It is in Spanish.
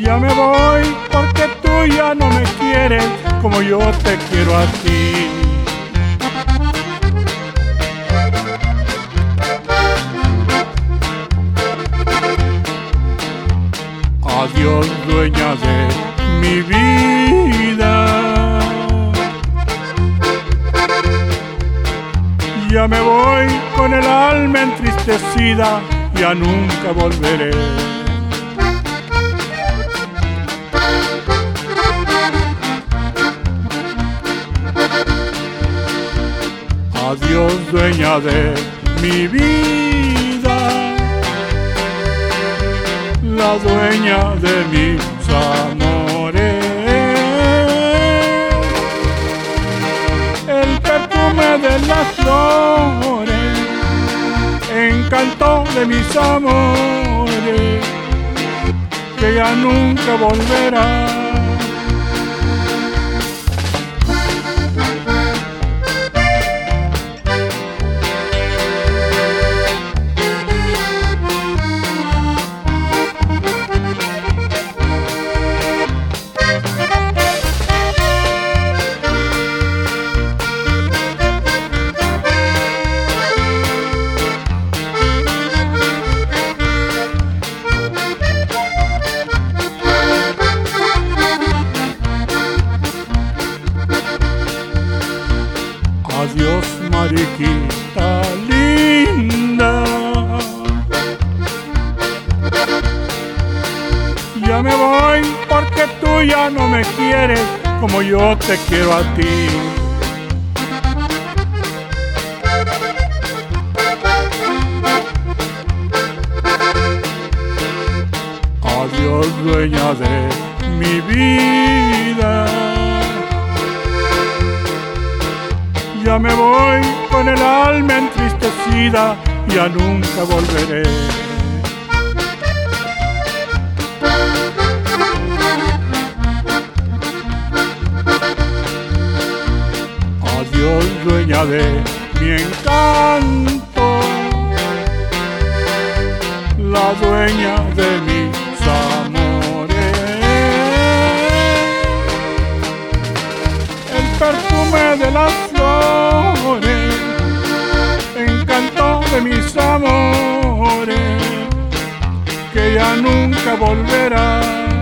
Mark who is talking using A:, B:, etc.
A: Ya me voy porque tú ya no me quieres como yo te quiero a ti. Adiós, dueña de mi vida. Ya me voy con el alma entristecida, ya nunca volveré. Adiós, dueña de mi vida, la dueña de mis amores, el perfume de las flores, encanto de mis amores, que ya nunca volverá. Adiós, mariquita linda. Ya me voy porque tú ya no me quieres como yo te quiero a ti. Adiós, dueña de mi vida. Ya me voy con el alma entristecida, ya nunca volveré. Adiós, dueña de mi encanto, la dueña de mis amores, el perfume de las flores, encanto de mis amores, que ya nunca volverá.